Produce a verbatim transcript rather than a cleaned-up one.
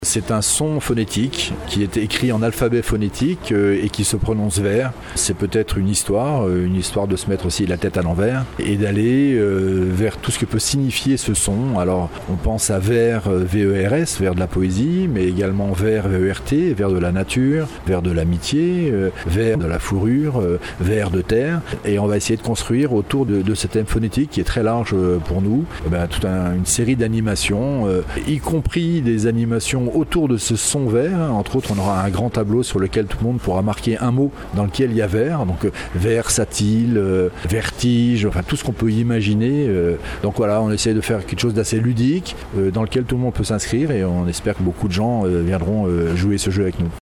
C'est un son phonétique qui est écrit en alphabet phonétique euh, et qui se prononce vert. C'est peut-être une histoire, euh, une histoire de se mettre aussi la tête à l'envers et d'aller euh, vers tout ce que peut signifier ce son. Alors on pense à vers, euh, V E R S, vers de la poésie, mais également vers, V E R T, vers de la nature, vers de l'amitié, euh, vers de la fourrure, euh, vers de terre. Et on va essayer de construire autour de, de ce thème phonétique qui est très large euh, pour nous, eh ben, toute un, une série d'animations, euh, y compris des animations autour de ce son vert. Entre autres, on aura un grand tableau sur lequel tout le monde pourra marquer un mot dans lequel il y a vert, donc euh, versatile, euh, vertige, enfin tout ce qu'on peut imaginer. Euh, donc voilà, on essaie de faire quelque chose d'assez ludique, euh, dans lequel tout le monde peut s'inscrire et on espère que beaucoup de gens euh, viendront euh, jouer ce jeu avec nous.